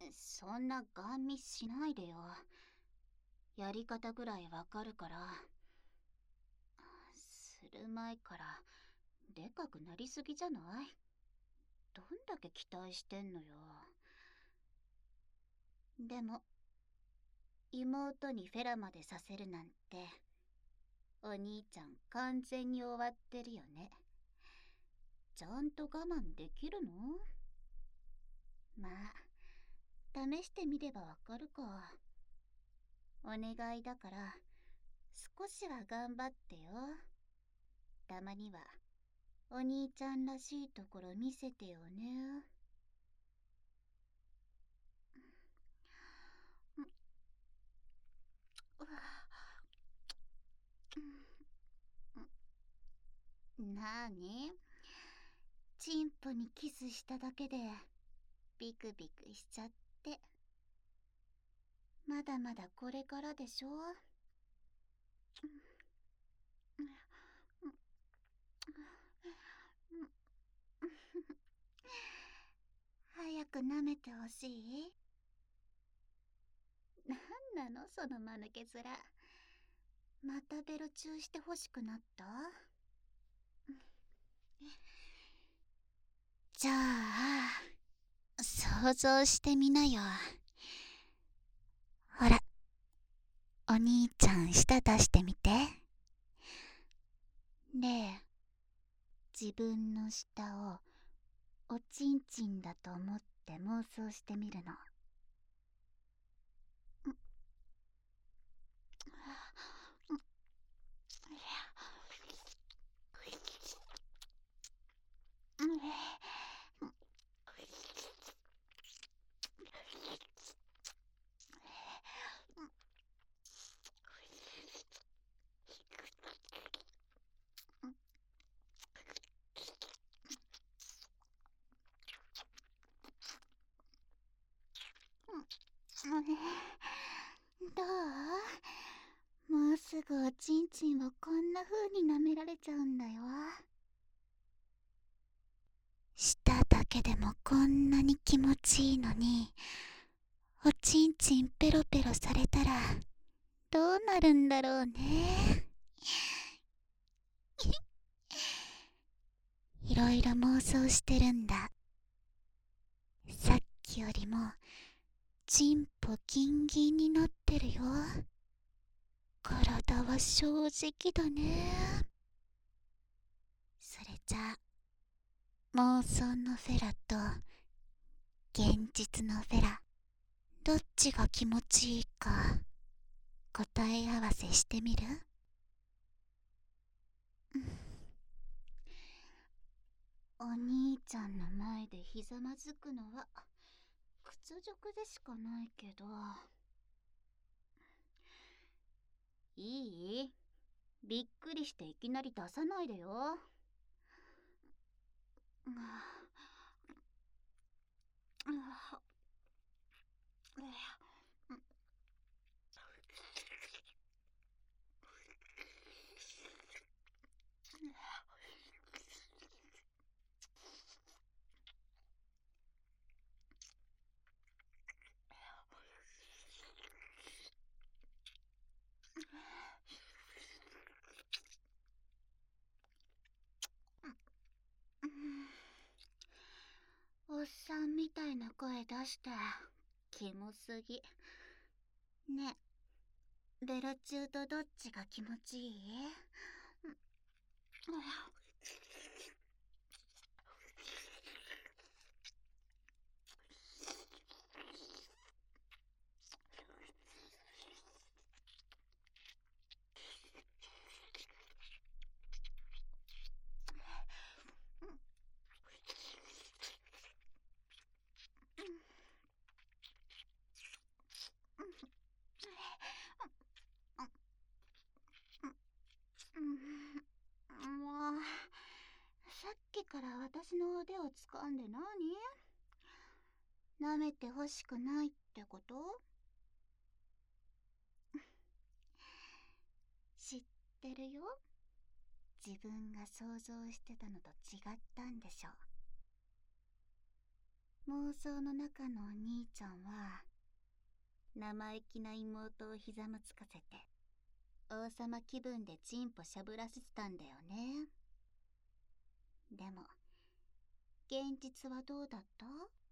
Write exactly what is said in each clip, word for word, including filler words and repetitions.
そんなガン見しないでよ。やり方ぐらいわかるから。する前からでかくなりすぎじゃない？どんだけ期待してんのよ。でも妹にフェラまでさせるなんて、お兄ちゃん完全に終わってるよね。ちゃんと我慢できるの？まあ試してみればわかるか。お願いだから少しは頑張ってよ。たまにはお兄ちゃんらしいところ見せてよね。なーに？チンポにキスしただけでビクビクしちゃって。まだまだこれからでしょ。早く舐めてほしい？なんなのその間抜け面。またベロチューしてほしくなった？じゃあ想像してみなよ。ほら、お兄ちゃん舌出してみて。で、自分の舌をおちんちんだと思って妄想してみるの。どう？もうすぐおちんちんをこんな風に舐められちゃうんだよ。舌だけでもこんなに気持ちいいのに、おちんちんペロペロされたらどうなるんだろうね。いろいろ妄想してるんだ。さっきよりもチンポギンギンになってるよ。体は正直だね。それじゃあ妄想のフェラと現実のフェラ、どっちが気持ちいいか答え合わせしてみる？お兄ちゃんの前でひざまずくのは屈辱でしかないけど。いい？びっくりしていきなり出さないでよ。おっさんみたいな声出してキモすぎ。ねえ、ベロ中とどっちが気持ちいい？もうさっきから私の腕を掴んで何？舐めてほしくないってこと？知ってるよ。自分が想像してたのと違ったんでしょ。 妄想の中のお兄ちゃんは生意気な妹をひざまつかせて王様気分でチンポしゃぶらせてたんだよね。でも現実はどうだった？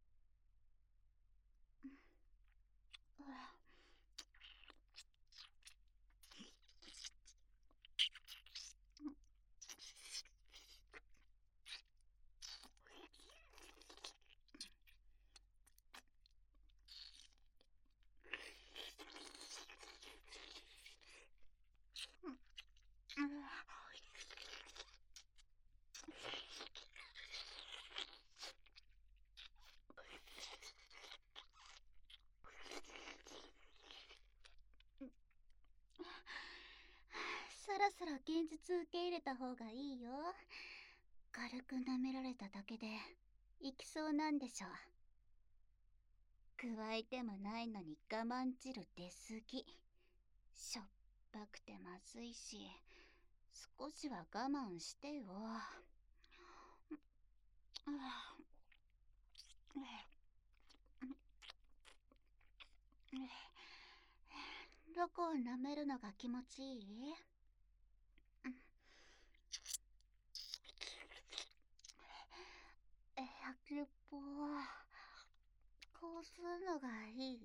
そろそろ現実受け入れた方がいいよ。軽く舐められただけでいきそうなんでしょ。加えてもないのに我慢汁出すぎ。しょっぱくてまずいし、少しは我慢してよ。どこを舐めるのが気持ちいい？え、先っぽこうするのがいい？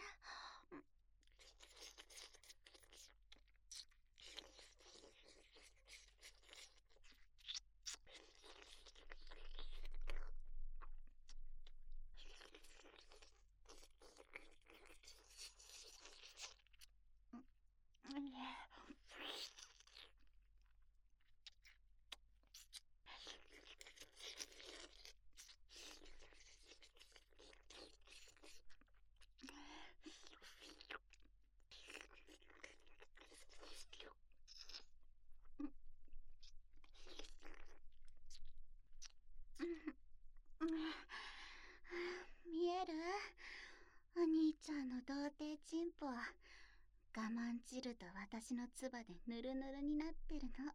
見える？お兄ちゃんの童貞チンポ。我慢汁と私の唾でぬるぬるになってるの。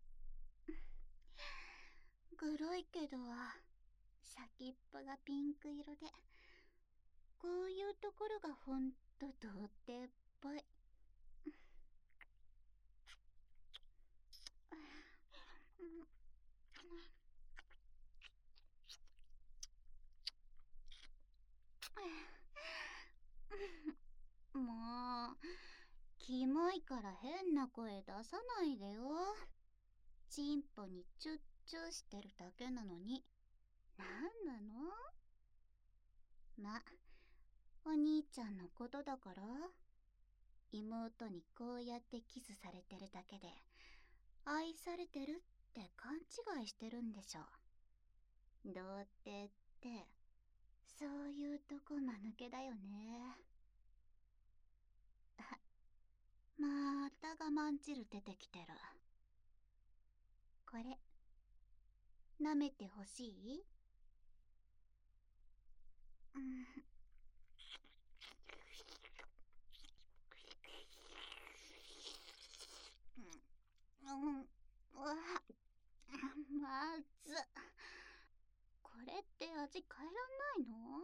グロいけど先っぽがピンク色で、こういうところがほんと童貞っぽい。もうキモいから変な声出さないでよ。チンポにチュッチュしてるだけなのになんなの？ま、お兄ちゃんのことだから、妹にこうやってキスされてるだけで愛されてるって勘違いしてるんでしょ。童貞ってそういうとこ間抜けだよね。また我慢汁出てきてる。これ舐めてほしい？うん。うん、うわ、まず。これって味変えらんないの？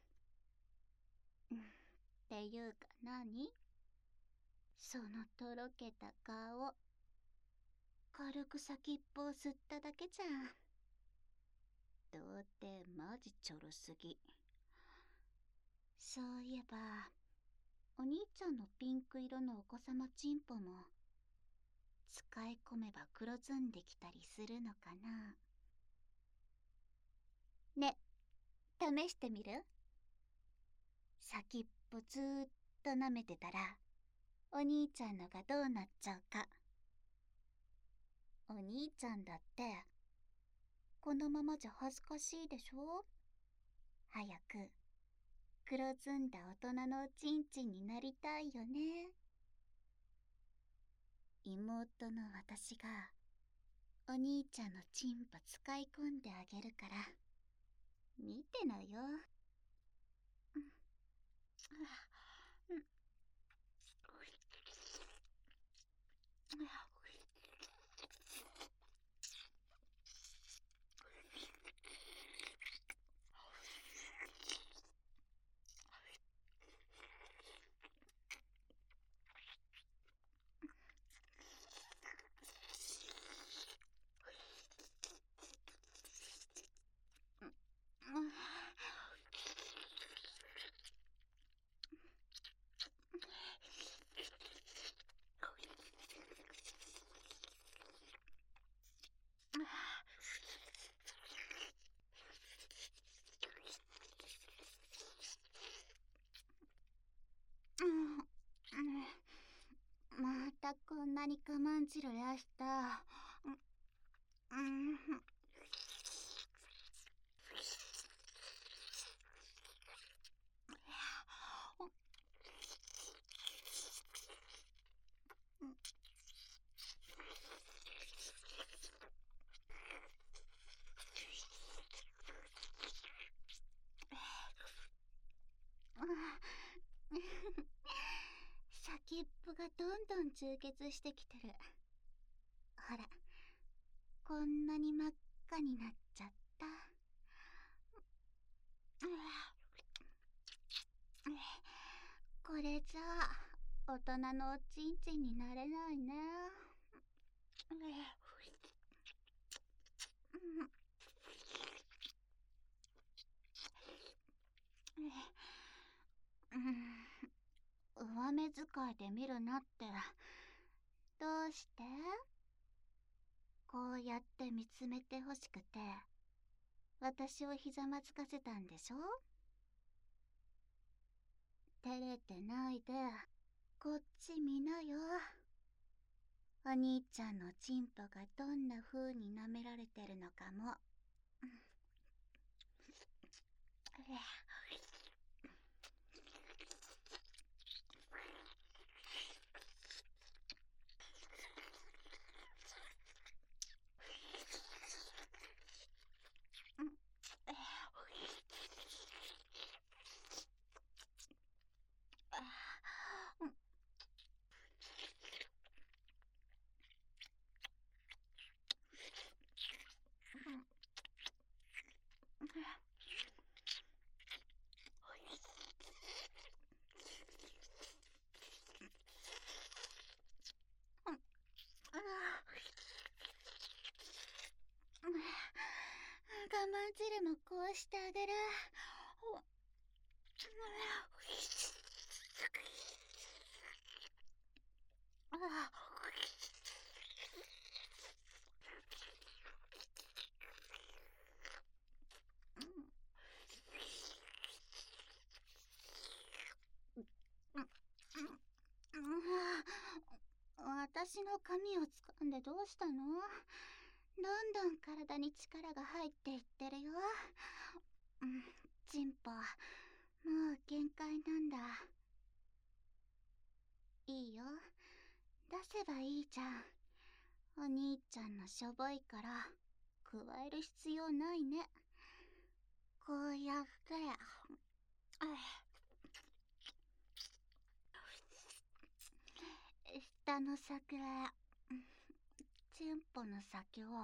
っていうか何？そのとろけた顔。軽く先っぽを吸っただけじゃん。童貞マジちょろすぎ。そういえばお兄ちゃんのピンク色のお子様チンポも使い込めば黒ずんできたりするのかな。ね、試してみる？先っぽずーっと舐めてたらお兄ちゃんのがどうなっちゃうか。お兄ちゃんだってこのままじゃ恥ずかしいでしょ？早く黒ずんだ大人のおちんちんになりたいよね。妹の私がお兄ちゃんのチンポ使い込んであげるから見てなよ。うん、うん、 チルやした。うん。先っぽがどんどん充血してきてる。ほら、こんなに真っ赤になっちゃった。これじゃあ大人のおちんちんになれないね。上目遣いで見るなって。どうして？こうやって見つめてほしくて私をひざまずかせたんでしょ？照れてないでこっち見なよ。お兄ちゃんのチンポがどんな風に舐められてるのかも。我慢汁もこうしてあげる。私の髪を掴んでどうしたの？どんどん体に力が入っていってるよ。うん、チンポ、もう限界なんだ。いいよ、出せばいいじゃん。お兄ちゃんのしょぼいから加える必要ないね。こうやって下の桜、チンポの先を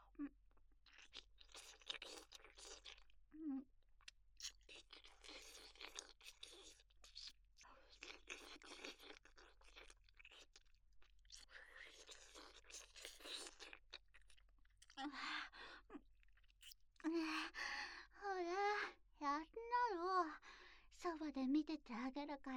ほら、やんなよ。そばで見ててあげるから。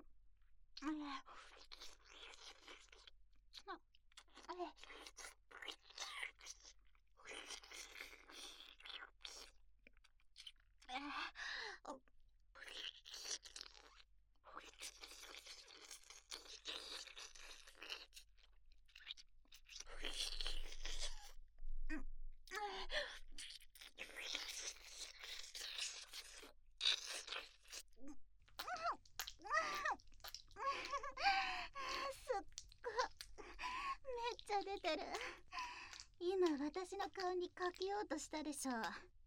出てる。今私の顔にかけようとしたでしょ。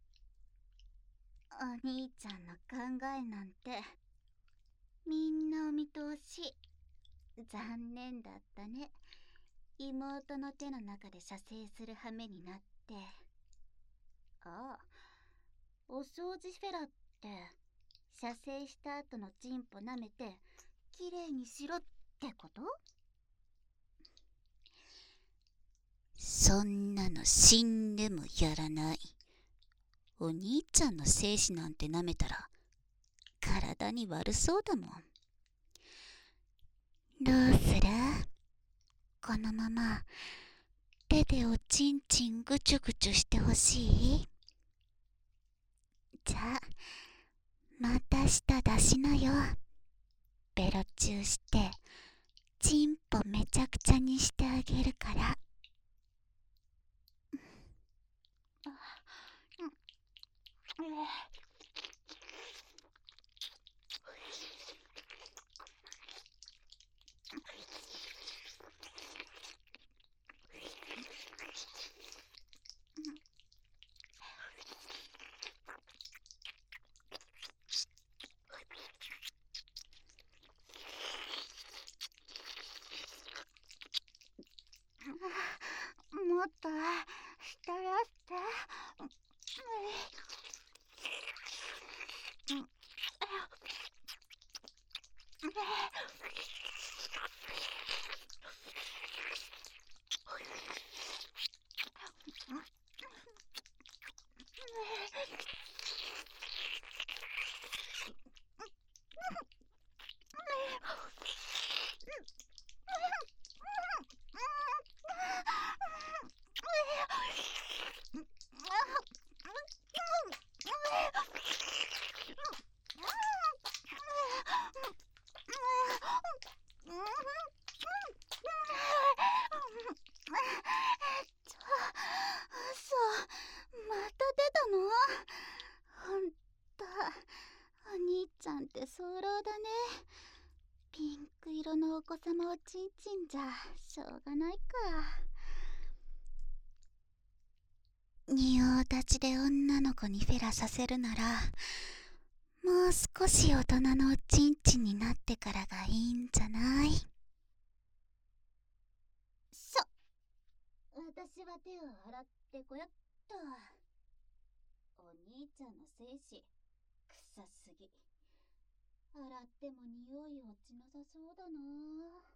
お兄ちゃんの考えなんてみんなお見通し。残念だったね。妹の手の中で射精する羽目になって。ああ、お掃除フェラって射精した後のチンポ舐めてきれいにしろってこと？そんなの死んでもやらない。お兄ちゃんの精子なんて舐めたら体に悪そうだもん。どうする？このまま手でおちんちんぐちゅぐちゅしてほしい？じゃあまた舌出しなよ。ベロチューしてチンポめちゃくちゃにしてあげるから。もっとしたらって。お兄ちゃんって早漏だね。ピンク色のお子様おちんちんじゃしょうがないか。仁王立ちで女の子にフェラさせるなら、もう少し大人のおちんちんになってからがいいんじゃない？しょ、私は手を洗ってこよっと。お兄ちゃんの精子臭すぎ。洗っても匂い落ちなさそうだな。